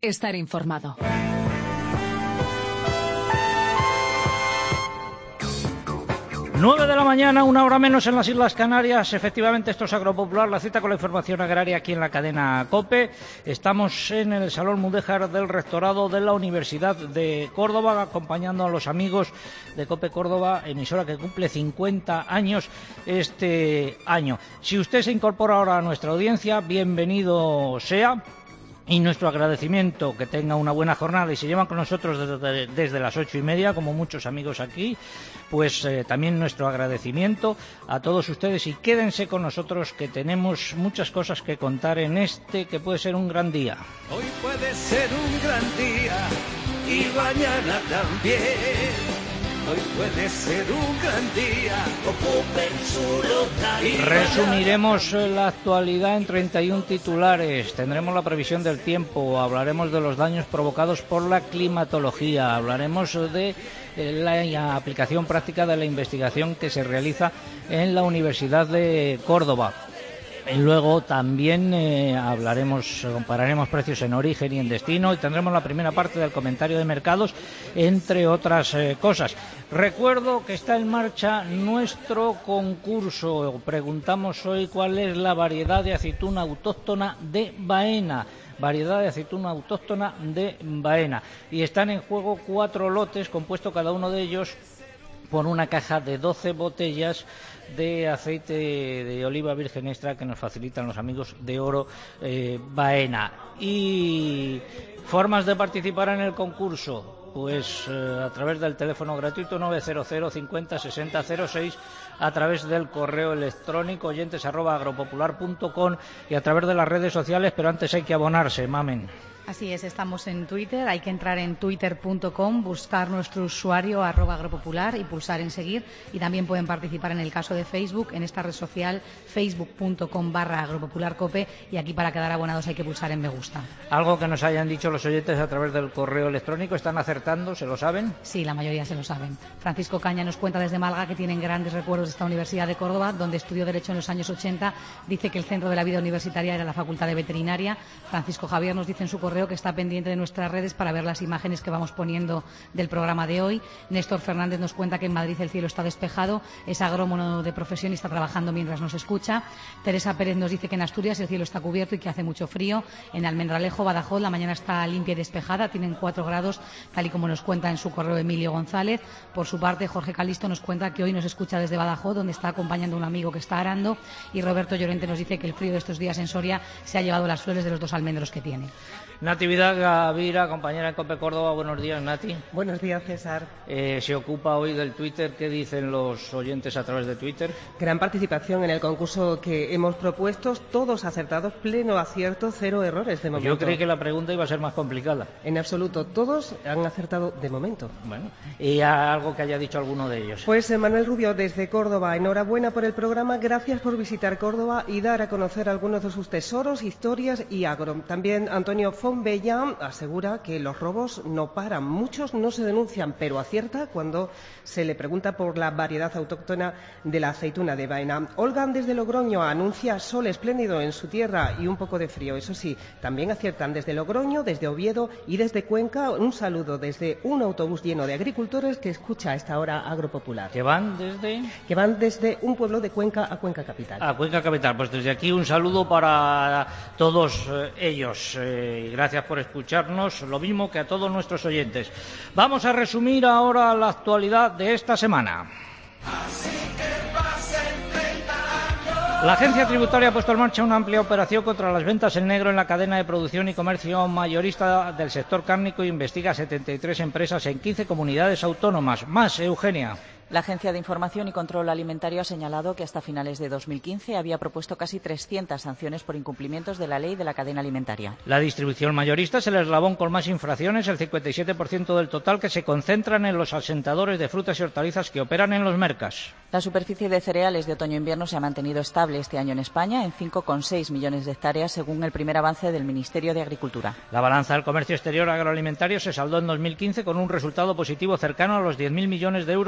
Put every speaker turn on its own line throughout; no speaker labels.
estar informado.
9 de la mañana, 1 hora menos en las Islas Canarias. Efectivamente, esto es Agropopular, la cita con la información agraria aquí en la cadena COPE. Estamos en el Salón Mudéjar del Rectorado de la Universidad de Córdoba, acompañando a los amigos de COPE Córdoba, emisora que cumple 50 años este año. Si usted se incorpora ahora a nuestra audiencia, bienvenido sea. Y nuestro agradecimiento, que tenga una buena jornada y se llevan con nosotros desde las 8:30, como muchos amigos aquí, pues también nuestro agradecimiento a todos ustedes y quédense con nosotros que tenemos muchas cosas que contar en este que puede ser un gran día.
Hoy puede ser un gran día y mañana también. Hoy puede ser un gran día, ocupen su localidad.
Resumiremos la actualidad en 31 titulares. Tendremos la previsión del tiempo, hablaremos de los daños provocados por la climatología, hablaremos de la aplicación práctica de la investigación que se realiza en la Universidad de Córdoba. Y luego también compararemos precios en origen y en destino y tendremos la primera parte del comentario de mercados, entre otras cosas. Recuerdo que está en marcha nuestro concurso. Preguntamos hoy cuál es la variedad de aceituna autóctona de Baena. Variedad de aceituna autóctona de Baena. Y están en juego 4 lotes, compuesto cada uno de ellos por una caja de 12 botellas de aceite de oliva virgen extra que nos facilitan los amigos de Oro Baena. Y formas de participar en el concurso, pues a través del teléfono gratuito 900 50 60 06, a través del correo electrónico oyentes@agropopular.com y a través de las redes sociales, pero antes hay que abonarse, mamen.
Así es, estamos en Twitter, hay que entrar en twitter.com, buscar nuestro usuario @agropopular y pulsar en seguir, y también pueden participar en el caso de Facebook, en esta red social facebook.com/agropopularcope, y aquí para quedar abonados hay que pulsar en me gusta.
Algo que nos hayan dicho los oyentes a través del correo electrónico, ¿están acertando? ¿Se lo saben?
Sí, la mayoría se lo saben. Francisco Caña nos cuenta desde Málaga que tienen grandes recuerdos de esta Universidad de Córdoba, donde estudió Derecho en los años 80, dice que el centro de la vida universitaria era la Facultad de Veterinaria. Francisco Javier nos dice en su correo que está pendiente de nuestras redes para ver las imágenes que vamos poniendo del programa de hoy. Néstor Fernández nos cuenta que en Madrid el cielo está despejado, es agrónomo de profesión y está trabajando mientras nos escucha. Teresa Pérez nos dice que en Asturias el cielo está cubierto y que hace mucho frío. En Almendralejo, Badajoz, la mañana está limpia y despejada, tienen 4 grados, tal y como nos cuenta en su correo Emilio González. Por su parte, Jorge Calisto nos cuenta que hoy nos escucha desde Badajoz, donde está acompañando a un amigo que está arando, y Roberto Llorente nos dice que el frío de estos días en Soria se ha llevado las flores de los 2 almendros que tiene.
Natividad Gavira, compañera en COPE Córdoba. Buenos días, Nati.
Buenos días, César.
Se ocupa hoy del Twitter. ¿Qué dicen los oyentes a través de Twitter?
Gran participación en el concurso que hemos propuesto, todos acertados, pleno acierto, 0 errores de momento.
Yo creí que la pregunta iba a ser más complicada.
En absoluto, todos han acertado de momento.
Bueno, ¿y algo que haya dicho alguno de ellos?
Pues Manuel Rubio, desde Córdoba, enhorabuena por el programa, gracias por visitar Córdoba y dar a conocer algunos de sus tesoros, historias y agro. También Antonio Fonbellán asegura que los robos no paran, muchos no se denuncian, pero acierta cuando se le pregunta por la variedad autóctona de la aceituna de Baena. Olga desde Logroño anuncia sol espléndido en su tierra y un poco de frío, eso sí, también aciertan desde Logroño, desde Oviedo y desde Cuenca. Un saludo desde un autobús lleno de agricultores que escucha a esta hora Agropopular.
¿Que van desde?
Que van desde un pueblo de Cuenca a Cuenca Capital.
A Cuenca Capital, pues desde aquí un saludo para todos ellos. Gracias por escucharnos, lo mismo que a todos nuestros oyentes. Vamos a resumir ahora la actualidad de esta semana. La Agencia Tributaria ha puesto en marcha una amplia operación contra las ventas en negro en la cadena de producción y comercio mayorista del sector cárnico e investiga 73 empresas en 15 comunidades autónomas. Más, Eugenia.
La Agencia de Información y Control Alimentario ha señalado que hasta finales de 2015 había propuesto casi 300 sanciones por incumplimientos de la ley de la cadena alimentaria.
La distribución mayorista es el eslabón con más infracciones, el 57% del total, que se concentran en los asentadores de frutas y hortalizas que operan en los mercas.
La superficie de cereales de otoño-invierno se ha mantenido estable este año en España en 5,6 millones de hectáreas, según el primer avance del Ministerio de Agricultura.
La balanza del comercio exterior agroalimentario se saldó en 2015 con un resultado positivo cercano a los 10.000 millones de euros, según el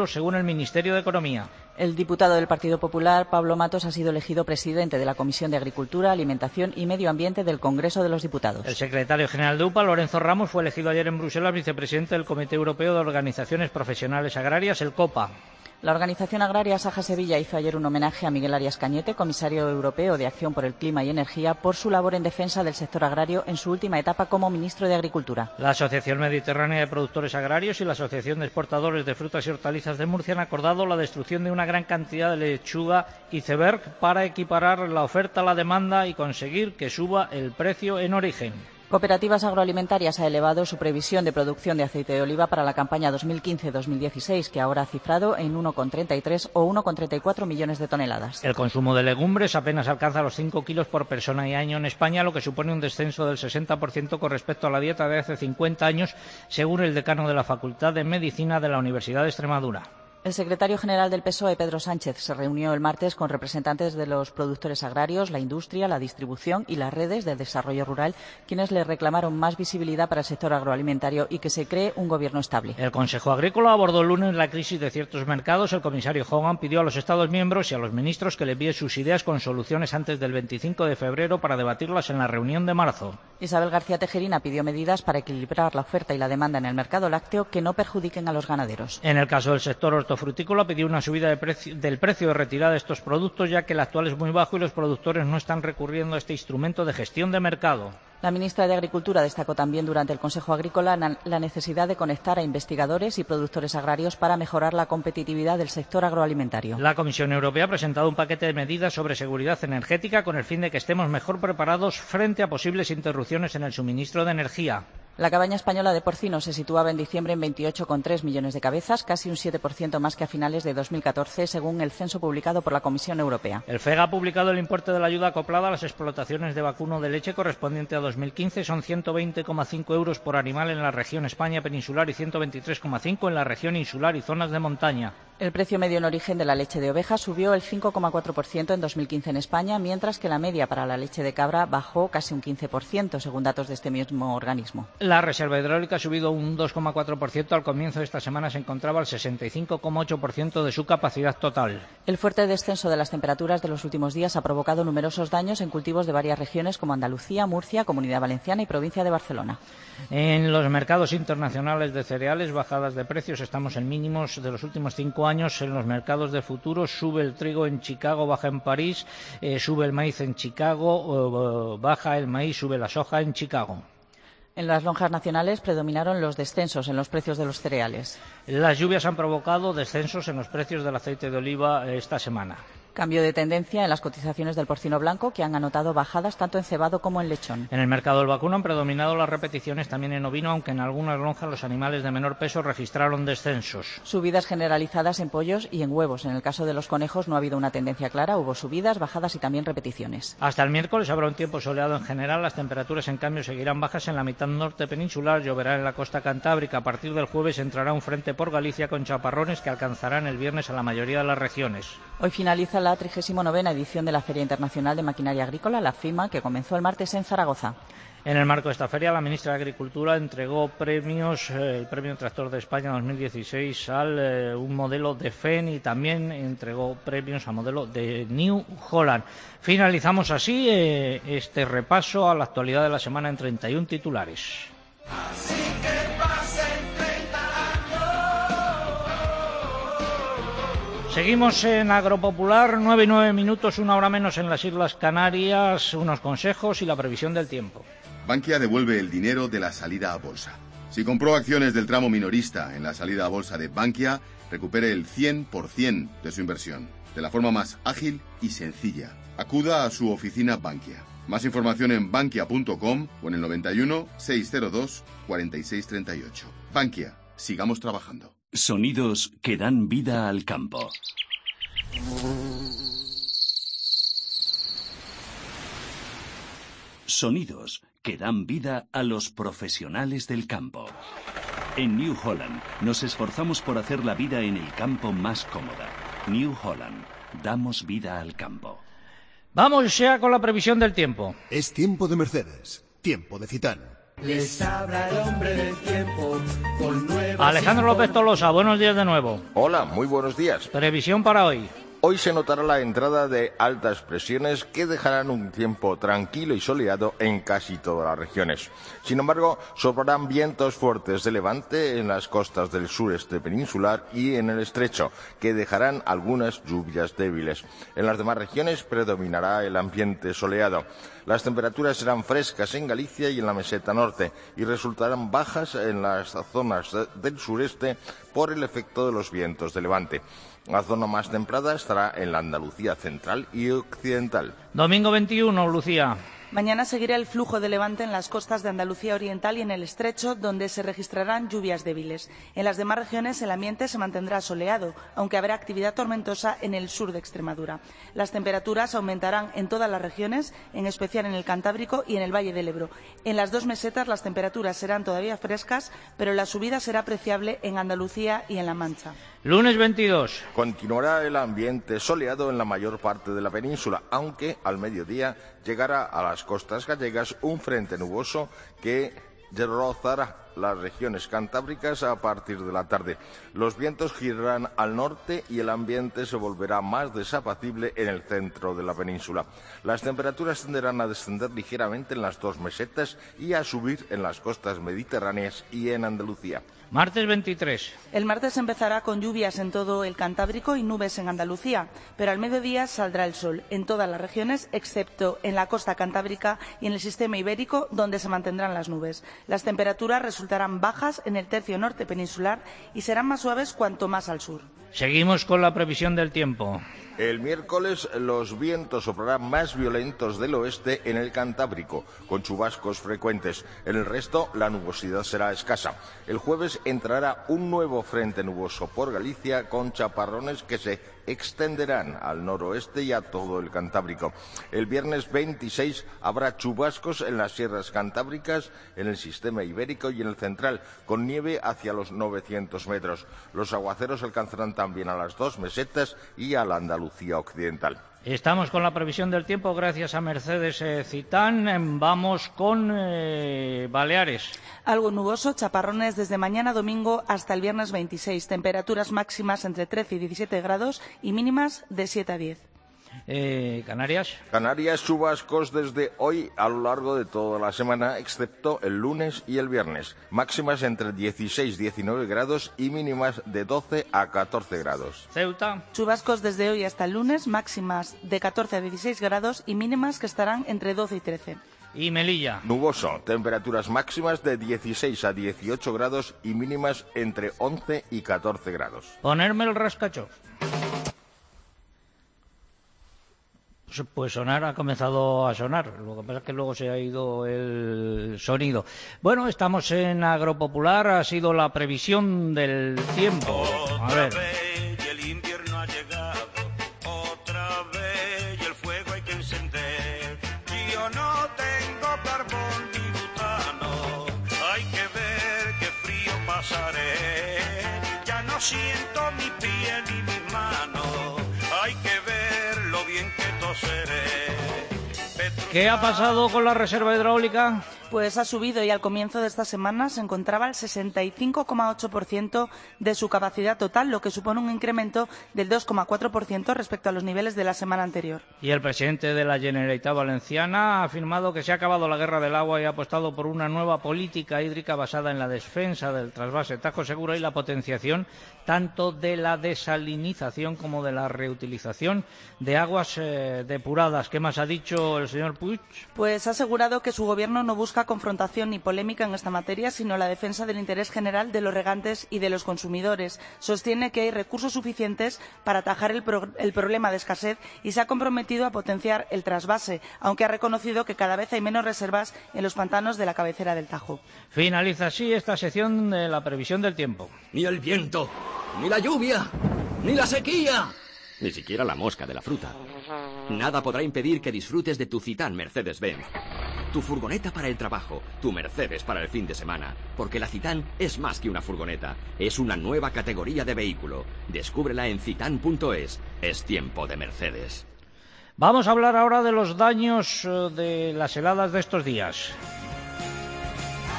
Ministerio de Economía.
El diputado del Partido Popular, Pablo Matos, ha sido elegido presidente de la Comisión de Agricultura, Alimentación y Medio Ambiente del Congreso de los Diputados.
El secretario general de UPA, Lorenzo Ramos, fue elegido ayer en Bruselas vicepresidente del Comité Europeo de Organizaciones Profesionales Agrarias, el COPA.
La organización agraria Saja Sevilla hizo ayer un homenaje a Miguel Arias Cañete, comisario europeo de Acción por el Clima y Energía, por su labor en defensa del sector agrario en su última etapa como ministro de Agricultura.
La Asociación Mediterránea de Productores Agrarios y la Asociación de Exportadores de Frutas y Hortalizas de Murcia han acordado la destrucción de una gran cantidad de lechuga iceberg para equiparar la oferta a la demanda y conseguir que suba el precio en origen.
Cooperativas Agroalimentarias ha elevado su previsión de producción de aceite de oliva para la campaña 2015-2016, que ahora ha cifrado en 1,33 o 1,34 millones de toneladas.
El consumo de legumbres apenas alcanza los 5 kilos por persona y año en España, lo que supone un descenso del 60% con respecto a la dieta de hace 50 años, según el decano de la Facultad de Medicina de la Universidad de Extremadura.
El secretario general del PSOE, Pedro Sánchez, se reunió el martes con representantes de los productores agrarios, la industria, la distribución y las redes de desarrollo rural, quienes le reclamaron más visibilidad para el sector agroalimentario y que se cree un gobierno estable.
El Consejo Agrícola abordó el lunes la crisis de ciertos mercados. El comisario Hogan pidió a los Estados miembros y a los ministros que le envíen sus ideas con soluciones antes del 25 de febrero para debatirlas en la reunión de marzo.
Isabel García Tejerina pidió medidas para equilibrar la oferta y la demanda en el mercado lácteo que no perjudiquen a los ganaderos.
En el caso del sector hortofrutícola, pidió una subida del precio de retirada de estos productos, ya que el actual es muy bajo y los productores no están recurriendo a este instrumento de gestión de mercado.
La ministra de Agricultura destacó también durante el Consejo Agrícola la necesidad de conectar a investigadores y productores agrarios para mejorar la competitividad del sector agroalimentario.
La Comisión Europea ha presentado un paquete de medidas sobre seguridad energética con el fin de que estemos mejor preparados frente a posibles interrupciones en el suministro de energía.
La cabaña española de porcino se situaba en diciembre en 28,3 millones de cabezas, casi un 7% más que a finales de 2014, según el censo publicado por la Comisión Europea.
El FEG ha publicado el importe de la ayuda acoplada a las explotaciones de vacuno de leche correspondiente a 2015. Son 120,5 euros por animal en la región España peninsular y 123,5 en la región insular y zonas de montaña.
El precio medio en origen de la leche de oveja subió el 5,4% en 2015 en España, mientras que la media para la leche de cabra bajó casi un 15%, según datos de este mismo organismo.
La reserva hidráulica ha subido un 2,4%. Al comienzo de esta semana se encontraba al 65,8% de su capacidad total.
El fuerte descenso de las temperaturas de los últimos días ha provocado numerosos daños en cultivos de varias regiones como Andalucía, Murcia, Comunidad Valenciana y provincia de Barcelona.
En los mercados internacionales de cereales, bajadas de precios. Estamos en mínimos de los últimos 5 años. En los mercados de futuros sube el trigo en Chicago, baja en París, sube el maíz en Chicago, baja el maíz, sube la soja en Chicago.
En las lonjas nacionales predominaron los descensos en los precios de los cereales.
Las lluvias han provocado descensos en los precios del aceite de oliva esta semana.
Cambio de tendencia en las cotizaciones del porcino blanco, que han anotado bajadas tanto en cebado como en lechón.
En el mercado del vacuno han predominado las repeticiones también en ovino, aunque en algunas lonjas los animales de menor peso registraron descensos.
Subidas generalizadas en pollos y en huevos. En el caso de los conejos no ha habido una tendencia clara, hubo subidas, bajadas y también repeticiones.
Hasta el miércoles habrá un tiempo soleado en general. Las temperaturas en cambio seguirán bajas en la mitad norte peninsular, lloverá en la costa cantábrica. A partir del jueves entrará un frente por Galicia con chaparrones que alcanzarán el viernes a la mayoría de las regiones.
Hoy finaliza la 39ª edición de la Feria Internacional de Maquinaria Agrícola, la FIMA, que comenzó el martes en Zaragoza.
En el marco de esta feria, la ministra de Agricultura entregó premios, el Premio Tractor de España 2016 al un modelo de FEN, y también entregó premios al modelo de New Holland. Finalizamos así este repaso a la actualidad de la semana en 31 titulares.
Así que pasen 30 años.
Seguimos en Agropopular, 9:09, 1 hora menos en las Islas Canarias, unos consejos y la previsión del tiempo.
Bankia devuelve el dinero de la salida a bolsa. Si compró acciones del tramo minorista en la salida a bolsa de Bankia, recupere el 100% de su inversión, de la forma más ágil y sencilla. Acuda a su oficina Bankia. Más información en bankia.com o en el 91 602 4638. Bankia, sigamos trabajando.
Sonidos que dan vida al campo. Sonidos que dan vida a los profesionales del campo. En New Holland nos esforzamos por hacer la vida en el campo más cómoda. New Holland, damos vida al campo.
Vamos ya con la previsión del tiempo.
Es tiempo de Mercedes, tiempo de Citán.
Les habla el hombre del tiempo con nuevas...
Alejandro López Tolosa, buenos días de nuevo.
Hola, muy buenos días.
Previsión para hoy.
Hoy se notará la entrada de altas presiones que dejarán un tiempo tranquilo y soleado en casi todas las regiones. Sin embargo, soplarán vientos fuertes de levante en las costas del sureste peninsular y en el estrecho, que dejarán algunas lluvias débiles. En las demás regiones predominará el ambiente soleado. Las temperaturas serán frescas en Galicia y en la meseta norte y resultarán bajas en las zonas del sureste por el efecto de los vientos de levante. La zona más templada estará en la Andalucía central y occidental.
Domingo 21, Lucía.
Mañana seguirá el flujo de levante en las costas de Andalucía Oriental y en el Estrecho, donde se registrarán lluvias débiles. En las demás regiones el ambiente se mantendrá soleado, aunque habrá actividad tormentosa en el sur de Extremadura. Las temperaturas aumentarán en todas las regiones, en especial en el Cantábrico y en el Valle del Ebro. En las dos mesetas las temperaturas serán todavía frescas, pero la subida será apreciable en Andalucía y en La Mancha.
Lunes 22.
Continuará el ambiente soleado en la mayor parte de la península, aunque al mediodía llegará a las costas gallegas un frente nuboso que rozará las regiones cantábricas a partir de la tarde. Los vientos girarán al norte y el ambiente se volverá más desapacible en el centro de la península. Las temperaturas tenderán a descender ligeramente en las dos mesetas y a subir en las costas mediterráneas y en Andalucía.
Martes 23.
El martes empezará con lluvias en todo el Cantábrico y nubes en Andalucía, pero al mediodía saldrá el sol en todas las regiones, excepto en la costa cantábrica y en el sistema ibérico, donde se mantendrán las nubes. Las temperaturas resultarán bajas en el tercio norte peninsular y serán más suaves cuanto más al sur.
Seguimos con la previsión del tiempo.
El miércoles los vientos soplarán más violentos del oeste en el Cantábrico, con chubascos frecuentes. En el resto, la nubosidad será escasa. El jueves entrará un nuevo frente nuboso por Galicia, con chaparrones que se extenderán al noroeste y a todo el Cantábrico. El viernes 26 habrá chubascos en las sierras cantábricas, en el sistema ibérico y en el central, con nieve hacia los 900 metros. Los aguaceros alcanzarán también a las dos mesetas y a la Andalucía occidental.
Estamos con la previsión del tiempo gracias a Mercedes Citán. Vamos con Baleares.
Algo nuboso, chaparrones desde mañana domingo hasta el viernes 26. Temperaturas máximas entre 13 y 17 grados y mínimas de 7 a 10.
Canarias.
Canarias, chubascos desde hoy a lo largo de toda la semana, excepto el lunes y el viernes. Máximas entre 16 y 19 grados y mínimas de 12 a 14 grados.
Ceuta.
Chubascos desde hoy hasta el lunes, máximas de 14 a 16 grados y mínimas que estarán entre 12 y 13.
Y Melilla.
Nuboso, temperaturas máximas de 16 a 18 grados y mínimas entre 11 y 14 grados.
Ponerme el rascacho. Pues sonar, ha comenzado a sonar. Lo que pasa es que luego se ha ido el sonido. Bueno, estamos en Agropopular. Ha sido la previsión del tiempo. A ver.
Otra vez y el invierno ha llegado. Otra vez y el fuego hay que encender. Yo no tengo carbón ni butano. Hay que ver qué frío pasaré. Ya no siento mi pie ni mis manos. Hay que ver lo bien que toseré.
¿Qué ha pasado con la reserva hidráulica?
Pues ha subido y al comienzo de esta semana se encontraba al 65,8% de su capacidad total, lo que supone un incremento del 2,4% respecto a los niveles de la semana anterior.
Y el presidente de la Generalitat Valenciana ha afirmado que se ha acabado la guerra del agua y ha apostado por una nueva política hídrica basada en la defensa del trasvase Tajo Segura y la potenciación tanto de la desalinización como de la reutilización de aguas depuradas. ¿Qué más ha dicho el señor Puig?
Pues ha asegurado que su gobierno no busca confrontación ni polémica en esta materia, sino la defensa del interés general de los regantes y de los consumidores. Sostiene que hay recursos suficientes para atajar el problema de escasez y se ha comprometido a potenciar el trasvase, aunque ha reconocido que cada vez hay menos reservas en los pantanos de la cabecera del Tajo.
Finaliza así esta sección de la previsión del tiempo.
Ni el viento, ni la lluvia, ni la sequía.
Ni siquiera la mosca de la fruta. Nada podrá impedir que disfrutes de tu Citan Mercedes-Benz. Tu furgoneta para el trabajo, tu Mercedes para el fin de semana. Porque la Citan es más que una furgoneta, es una nueva categoría de vehículo. Descúbrela en citan.es. Es tiempo de Mercedes.
Vamos a hablar ahora de los daños de las heladas de estos días.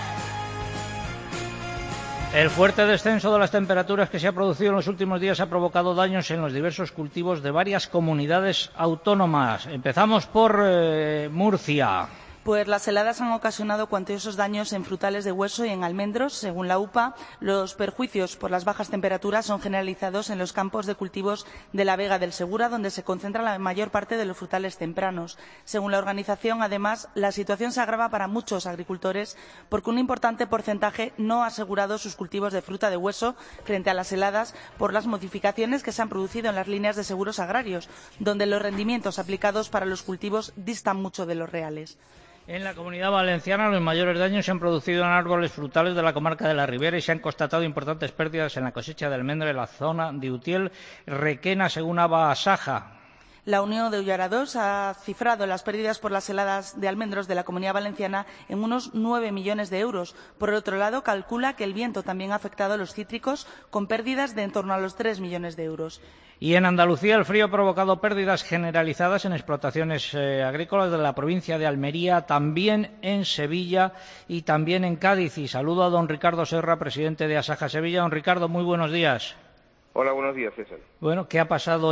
El fuerte descenso de las temperaturas que se ha producido en los últimos días ha provocado daños en los diversos cultivos de varias comunidades autónomas. Empezamos por Murcia.
Pues las heladas han ocasionado cuantiosos daños en frutales de hueso y en almendros. Según la UPA, los perjuicios por las bajas temperaturas son generalizados en los campos de cultivos de la Vega del Segura, donde se concentra la mayor parte de los frutales tempranos. Según la organización, además, la situación se agrava para muchos agricultores porque un importante porcentaje no ha asegurado sus cultivos de fruta de hueso frente a las heladas por las modificaciones que se han producido en las líneas de seguros agrarios, donde los rendimientos aplicados para los cultivos distan mucho de los reales.
En la Comunidad Valenciana, los mayores daños se han producido en árboles frutales de la comarca de la Ribera y se han constatado importantes pérdidas en la cosecha de almendra en la zona de Utiel, Requena, según Asaja.
La Unión de Ullarados ha cifrado las pérdidas por las heladas de almendros de la Comunidad Valenciana en unos 9 millones de euros. Por otro lado, calcula que el viento también ha afectado a los cítricos, con pérdidas de en torno a los 3 millones de euros.
Y en Andalucía el frío ha provocado pérdidas generalizadas en explotaciones agrícolas de la provincia de Almería, también en Sevilla y también en Cádiz. Y saludo a don Ricardo Serra, presidente de Asaja Sevilla. Don Ricardo, muy buenos días.
Hola, buenos días, César.
Bueno, ¿qué ha pasado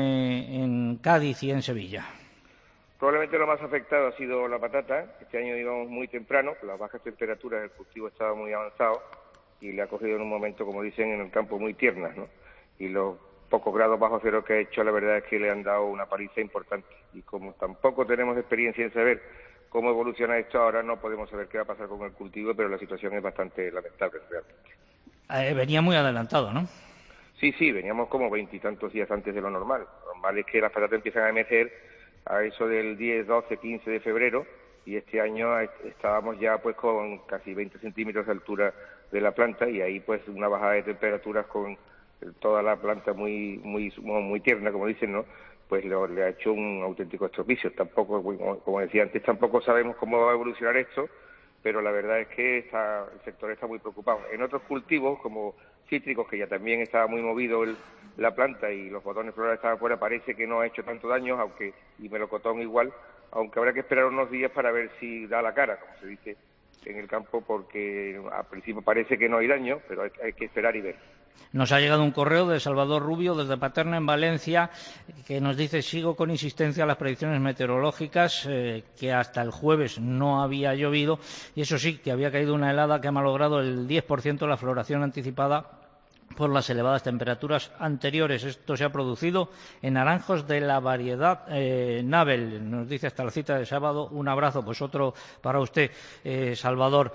en Cádiz y en Sevilla?
Probablemente lo más afectado ha sido la patata. Este año, digamos, muy temprano, las bajas temperaturas, el cultivo estaba muy avanzado y le ha cogido en un momento, como dicen, en el campo muy tiernas, ¿no? Y los pocos grados bajo cero que ha hecho, la verdad es que le han dado una paliza importante. Y como tampoco tenemos experiencia en saber cómo evoluciona esto, ahora no podemos saber qué va a pasar con el cultivo, pero la situación es bastante lamentable realmente.
Venía muy adelantado, ¿no?
Sí, veníamos como 20 y tantos días antes de lo normal. Lo normal es que las patatas empiezan a emerger a eso del 10, 12, 15 de febrero y este año estábamos ya pues con casi 20 centímetros de altura de la planta y ahí pues una bajada de temperaturas con toda la planta muy tierna, como dicen, ¿no? Pues le ha hecho un auténtico estropicio. Tampoco, como decía antes, tampoco sabemos cómo va a evolucionar esto, pero la verdad es que el sector está muy preocupado. En otros cultivos, como cítricos, que ya también estaba muy movido la planta y los botones florales estaban fuera, parece que no ha hecho tanto daño, y melocotón igual, aunque habrá que esperar unos días para ver si da la cara, como se dice en el campo, porque al principio parece que no hay daño, pero hay que esperar y ver.
Nos ha llegado un correo de Salvador Rubio desde Paterna, en Valencia, que nos dice: sigo con insistencia a las predicciones meteorológicas, que hasta el jueves no había llovido, y eso sí, que había caído una helada que ha malogrado el 10% de la floración anticipada por las elevadas temperaturas anteriores. Esto se ha producido en naranjos de la variedad Nabel. Nos dice: hasta la cita de sábado, un abrazo. Pues otro para usted, Salvador.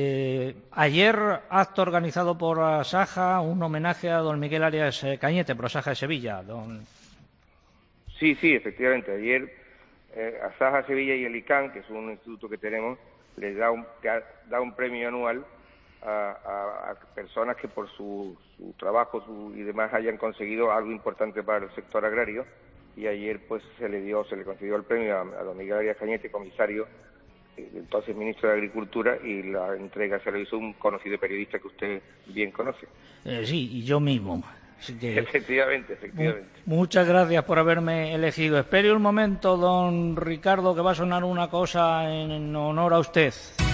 Ayer, acto organizado por Asaja, un homenaje a don Miguel Arias Cañete, por Asaja de Sevilla.
Sí, efectivamente. Ayer Asaja Sevilla y el ICANN, que es un instituto que tenemos, les da un premio anual a personas que por su trabajo y demás hayan conseguido algo importante para el sector agrario, y ayer pues se le concedió el premio a don Miguel Arias Cañete, comisario, entonces ministro de Agricultura, y la entrega se lo hizo un conocido periodista que usted bien conoce.
Sí, y yo mismo. Así que,
efectivamente.
Muchas gracias por haberme elegido. Espere un momento, don Ricardo, que va a sonar una cosa en honor a usted.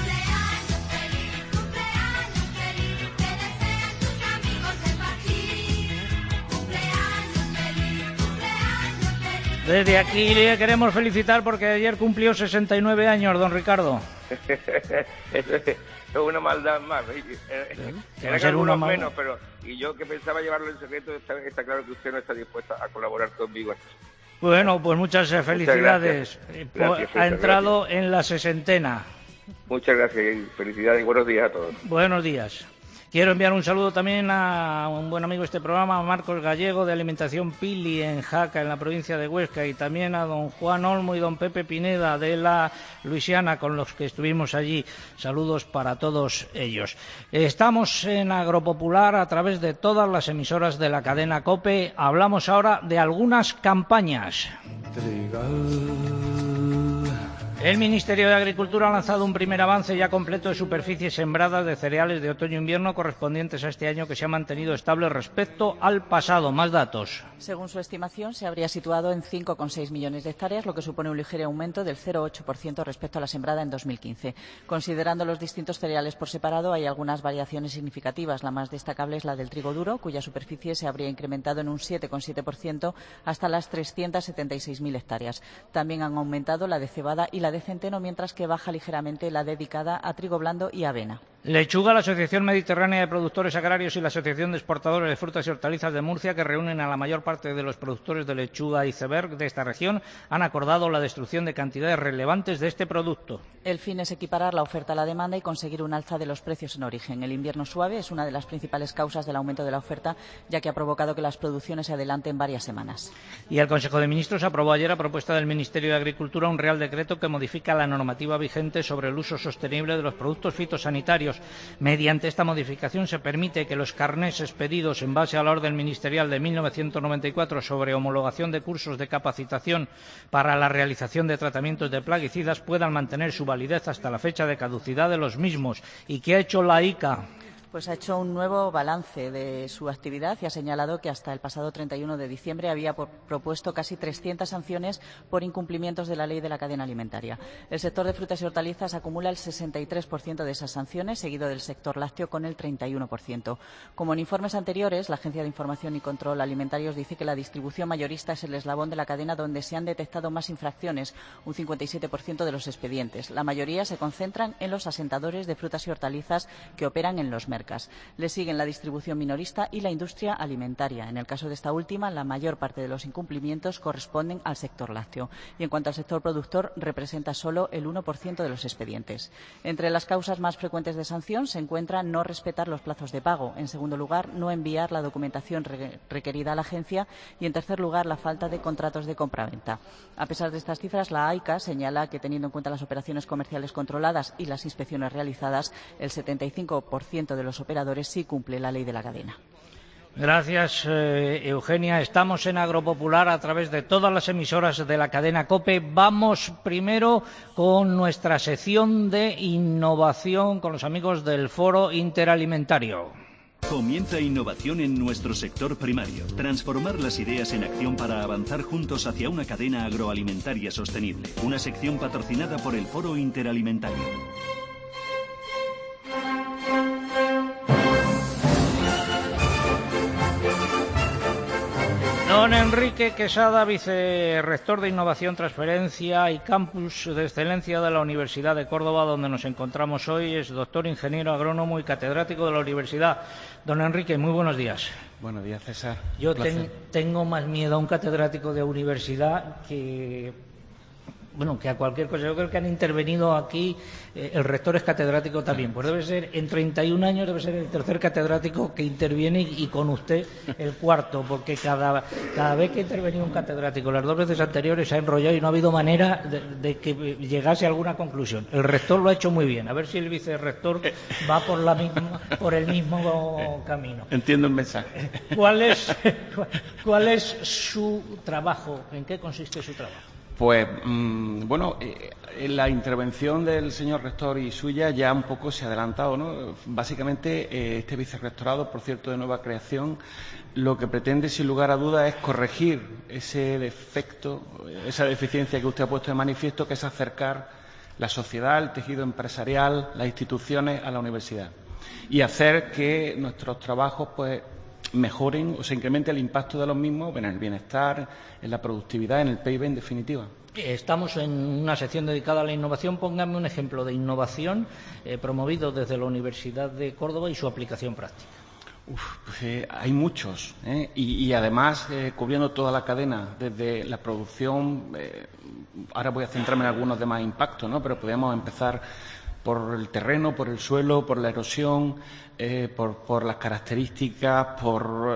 Desde aquí le queremos felicitar porque ayer cumplió 69 años, don Ricardo.
Es una maldad más. Era que algunos menos, pero y yo que pensaba llevarlo en secreto, está claro que usted no está dispuesta a colaborar conmigo.
Bueno, pues muchas felicidades.
Gracias,
ha entrado en la 60.
Muchas gracias y felicidades y buenos días a todos.
Buenos días. Quiero enviar un saludo también a un buen amigo de este programa, Marcos Gallego, de Alimentación Pili, en Jaca, en la provincia de Huesca, y también a don Juan Olmo y don Pepe Pineda, de la Luisiana, con los que estuvimos allí. Saludos para todos ellos. Estamos en Agropopular a través de todas las emisoras de la cadena COPE. Hablamos ahora de algunas campañas. El Ministerio de Agricultura ha lanzado un primer avance ya completo de superficies sembradas de cereales de otoño-invierno correspondientes a este año, que se ha mantenido estable respecto al pasado. Más datos.
Según su estimación, se habría situado en 5,6 millones de hectáreas, lo que supone un ligero aumento del 0,8% respecto a la sembrada en 2015. Considerando los distintos cereales por separado, hay algunas variaciones significativas. La más destacable es la del trigo duro, cuya superficie se habría incrementado en un 7,7% hasta las 376.000 hectáreas. También han aumentado la de cebada y la de centeno, mientras que baja ligeramente la dedicada a trigo blando y avena.
Lechuga, la Asociación Mediterránea de Productores Agrarios y la Asociación de Exportadores de Frutas y Hortalizas de Murcia, que reúnen a la mayor parte de los productores de lechuga iceberg de esta región, han acordado la destrucción de cantidades relevantes de este producto.
El fin es equiparar la oferta a la demanda y conseguir un alza de los precios en origen. El invierno suave es una de las principales causas del aumento de la oferta, ya que ha provocado que las producciones se adelanten varias semanas.
Y el Consejo de Ministros aprobó ayer, a propuesta del Ministerio de Agricultura, un Real Decreto que modifica la normativa vigente sobre el uso sostenible de los productos fitosanitarios. Mediante esta modificación se permite que los carnés expedidos en base a la orden ministerial de 1994 sobre homologación de cursos de capacitación para la realización de tratamientos de plaguicidas puedan mantener su validez hasta la fecha de caducidad de los mismos. ¿Y qué ha hecho la ICA?
Pues ha hecho un nuevo balance de su actividad y ha señalado que hasta el pasado 31 de diciembre había propuesto casi 300 sanciones por incumplimientos de la ley de la cadena alimentaria. El sector de frutas y hortalizas acumula el 63% de esas sanciones, seguido del sector lácteo con el 31%. Como en informes anteriores, la Agencia de Información y Control Alimentarios dice que la distribución mayorista es el eslabón de la cadena donde se han detectado más infracciones, un 57% de los expedientes. La mayoría se concentran en los asentadores de frutas y hortalizas que operan en los mercados. Le siguen la distribución minorista y la industria alimentaria. En el caso de esta última, la mayor parte de los incumplimientos corresponden al sector lácteo. Y en cuanto al sector productor, representa solo el 1% de los expedientes. Entre las causas más frecuentes de sanción se encuentra no respetar los plazos de pago. En segundo lugar, no enviar la documentación requerida a la agencia. Y en tercer lugar, la falta de contratos de compraventa. A pesar de estas cifras, la AICA señala que, teniendo en cuenta las operaciones comerciales controladas y las inspecciones realizadas, el 75% de los operadores sí cumple la ley de la cadena.
Gracias, Eugenia. Estamos en Agropopular a través de todas las emisoras de la cadena COPE. Vamos primero con nuestra sección de innovación con los amigos del Foro Interalimentario.
Comienza innovación en nuestro sector primario. Transformar las ideas en acción para avanzar juntos hacia una cadena agroalimentaria sostenible. Una sección patrocinada por el Foro Interalimentario.
Don Enrique Quesada, vicerrector de Innovación, Transferencia y Campus de Excelencia de la Universidad de Córdoba, donde nos encontramos hoy, es doctor ingeniero agrónomo y catedrático de la universidad. Don Enrique, muy buenos días.
Buenos días, César.
Yo tengo más miedo a un catedrático de universidad que a cualquier cosa. Yo creo que han intervenido aquí, el rector es catedrático también, pues debe ser, en 31 años debe ser el tercer catedrático que interviene y con usted el cuarto, porque cada vez que ha intervenido un catedrático, las dos veces anteriores se ha enrollado y no ha habido manera de que llegase a alguna conclusión. El rector lo ha hecho muy bien, a ver si el vicerrector va por el mismo camino.
Entiendo el mensaje.
¿Cuál es su trabajo? ¿En qué consiste su trabajo?
Pues, la intervención del señor rector y suya ya un poco se ha adelantado, ¿no? Básicamente, este vicerrectorado, por cierto, de nueva creación, lo que pretende, sin lugar a dudas, es corregir ese defecto, esa deficiencia que usted ha puesto de manifiesto, que es acercar la sociedad, el tejido empresarial, las instituciones a la universidad y hacer que nuestros trabajos, pues, mejoren o se incremente el impacto de los mismos en el bienestar, en la productividad, en el PIB, en definitiva.
Estamos en una sección dedicada a la innovación. Póngame un ejemplo de innovación promovido desde la Universidad de Córdoba y su aplicación práctica.
Hay muchos, y además cubriendo toda la cadena, desde la producción, ahora voy a centrarme en algunos de más impacto, ¿no? Pero podemos empezar por el terreno, por el suelo, por la erosión, por las características, por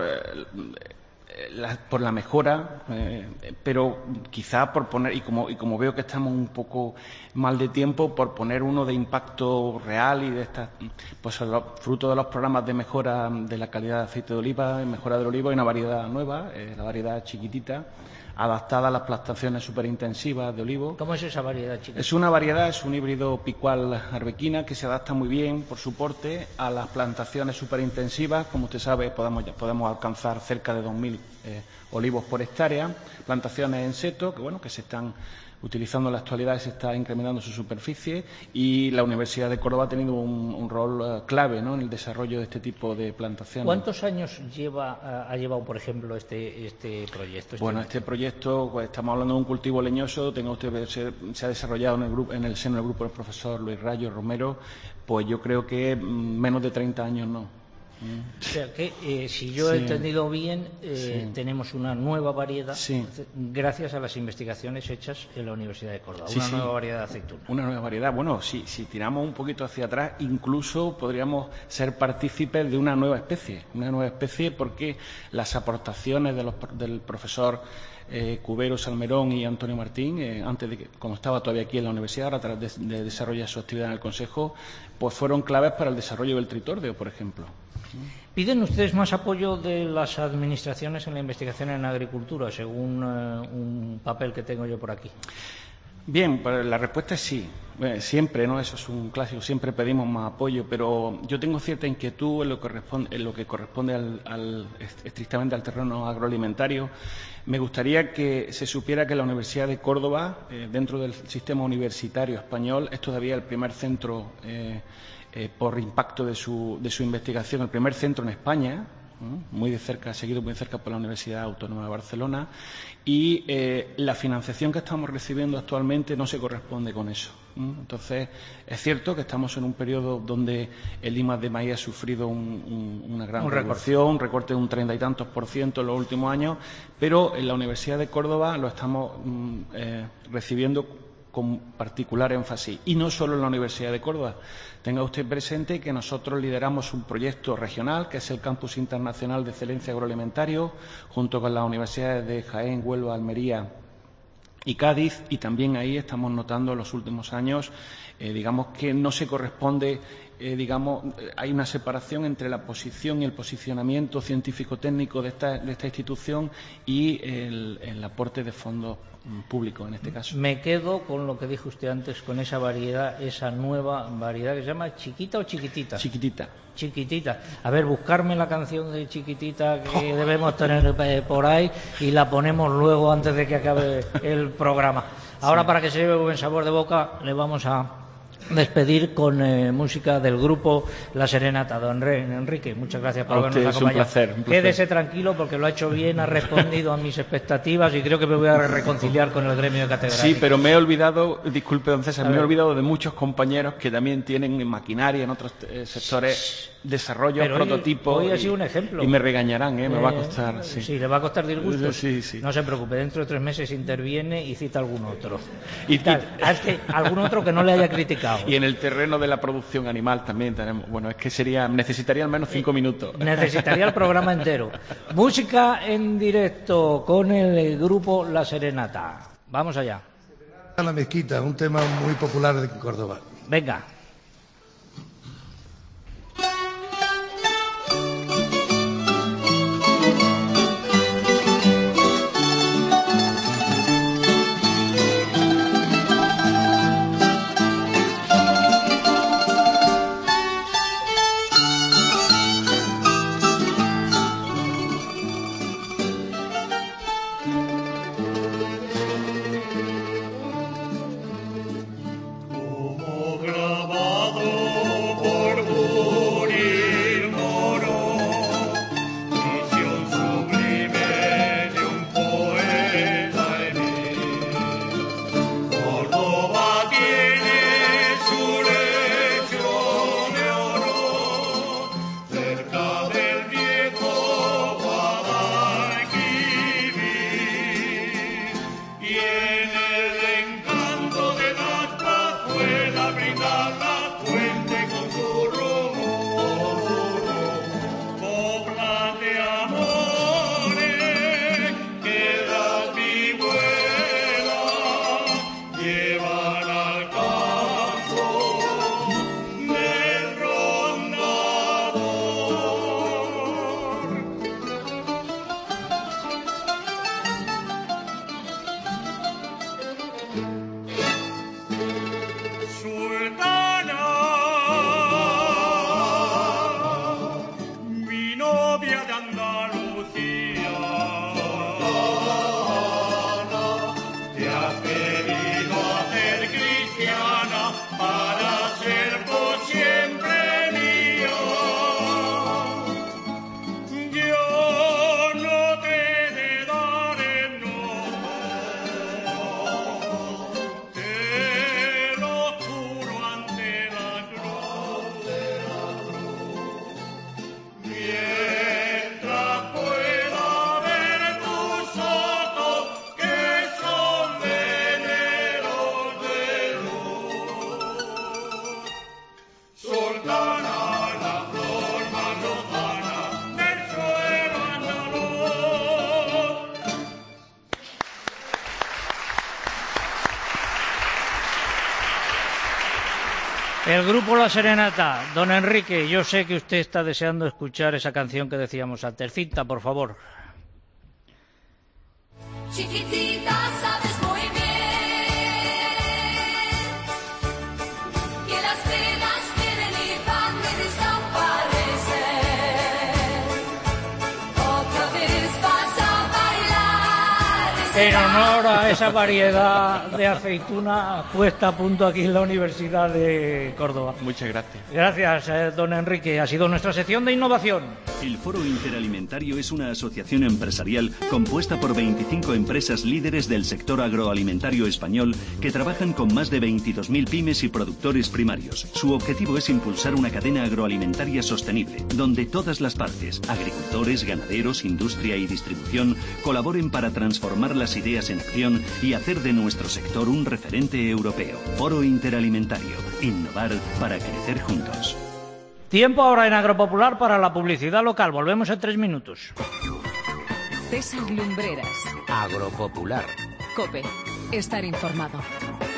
la mejora, pero quizá por poner, y como veo que estamos un poco mal de tiempo, por poner uno de impacto real y de estas, pues fruto de los programas de mejora de la calidad de aceite de oliva, mejora del olivo, hay una variedad nueva, la variedad chiquitita, adaptada a las plantaciones superintensivas de olivo.
¿Cómo es esa variedad, chicos?
Es una variedad, es un híbrido picual arbequina que se adapta muy bien por su porte a las plantaciones superintensivas. Como usted sabe, podemos alcanzar cerca de 2.000 olivos por hectárea, plantaciones en seto que se están utilizando en la actualidad y se está incrementando su superficie, y la Universidad de Córdoba ha tenido un rol clave, ¿no?, en el desarrollo de este tipo de plantaciones.
¿Cuántos años ha llevado, por ejemplo, este proyecto?
Este proyecto, pues, estamos hablando de un cultivo leñoso. Se ha desarrollado en el seno del grupo del profesor Luis Rayo Romero, pues yo creo que menos de 30 años no.
O sea que, si yo he entendido bien, tenemos una nueva variedad gracias a las investigaciones hechas en la Universidad de Córdoba. Una nueva variedad de aceituna.
Una nueva variedad. Bueno, si tiramos un poquito hacia atrás, incluso podríamos ser partícipes de una nueva especie. Una nueva especie porque las aportaciones del profesor Cubero, Salmerón y Antonio Martín, antes de cuando estaba todavía aquí en la universidad, ahora tras de desarrollar su actividad en el Consejo, pues fueron claves para el desarrollo del tritórdeo, por ejemplo.
¿Piden ustedes más apoyo de las administraciones en la investigación en agricultura, según un papel que tengo yo por aquí?
Bien, pues la respuesta es sí. Siempre, ¿no? Eso es un clásico. Siempre pedimos más apoyo, pero yo tengo cierta inquietud en lo que corresponde estrictamente al terreno agroalimentario. Me gustaría que se supiera que la Universidad de Córdoba, dentro del sistema universitario español, es todavía el primer centro por impacto de su investigación, el primer centro en España, muy de cerca, seguido muy de cerca por la Universidad Autónoma de Barcelona, y la financiación que estamos recibiendo actualmente no se corresponde con eso. Entonces, es cierto que estamos en un periodo donde el I+D+I ha sufrido una gran recorte, un recorte de un 30 y tantos % en los últimos años, pero en la Universidad de Córdoba lo estamos recibiendo con particular énfasis, y no solo en la Universidad de Córdoba. Tenga usted presente que nosotros lideramos un proyecto regional, que es el Campus Internacional de Excelencia Agroalimentario, junto con las universidades de Jaén, Huelva, Almería y Cádiz, y también ahí estamos notando en los últimos años, digamos que no se corresponde, hay una separación entre la posición y el posicionamiento científico-técnico de esta institución y el aporte de fondos públicos en este caso.
Me quedo con lo que dijo usted antes, con esa variedad, esa nueva variedad que se llama Chiquita o Chiquitita.
Chiquitita.
Chiquitita. A ver, buscarme la canción de Chiquitita que debemos tener por ahí y la ponemos luego antes de que acabe el programa. Ahora, para que se lleve buen sabor de boca, le vamos a despedir con música del grupo La Serenata. Don Enrique, muchas gracias por habernos acompañado.
Un placer.
Quédese tranquilo porque lo ha hecho bien, ha respondido a mis expectativas y creo que me voy a reconciliar con el gremio de catedráticos.
Sí, pero me he olvidado, disculpe, don César, me he olvidado de muchos compañeros que también tienen maquinaria en otros sectores, desarrollos, prototipos.
Hoy ha sido un ejemplo.
Y me regañarán, me va a costar.
Sí, le va a costar disgusto.
Sí.
No se preocupe, dentro de 3 meses interviene y cita algún otro. Algún otro que no le haya criticado.
Y en el terreno de la producción animal también tenemos. Bueno, es que necesitaría al menos 5 minutos.
Necesitaría el programa entero. Música en directo con el grupo La Serenata. Vamos allá.
La mezquita, un tema muy popular de Córdoba.
Venga.
Como graba historia de Andalucía. Te has querido hacer cristiana para ser por siempre mía. Yo no te he de dar el no, te lo juro ante la cruz. Mientras pueda ver tus ojos que son veneros de luz, sultana, la flor más lozana del suelo andaluz.
El grupo La Serenata. Don Enrique, yo sé que usted está deseando escuchar esa canción que decíamos antes. Cinta, por favor.
Chiquitita, sabes muy bien que las penas vienen y van de desaparecer. Otra vez vas a bailar.
En honor a esa variedad de aceituna puesta a punto aquí en la Universidad de Córdoba.
Muchas gracias.
Gracias, don Enrique. Ha sido nuestra sección de innovación.
El Foro Interalimentario es una asociación empresarial compuesta por 25 empresas líderes del sector agroalimentario español que trabajan con más de 22.000 pymes y productores primarios. Su objetivo es impulsar una cadena agroalimentaria sostenible, donde todas las partes, agricultores, ganaderos, industria y distribución, colaboren para transformar las ideas en acción y hacer de nuestro sector un referente europeo. Foro Interalimentario. Innovar para crecer juntos.
Tiempo ahora en Agropopular para la publicidad local. Volvemos en 3 minutos.
César Lumbreras.
Agropopular.
COPE. Estar informado.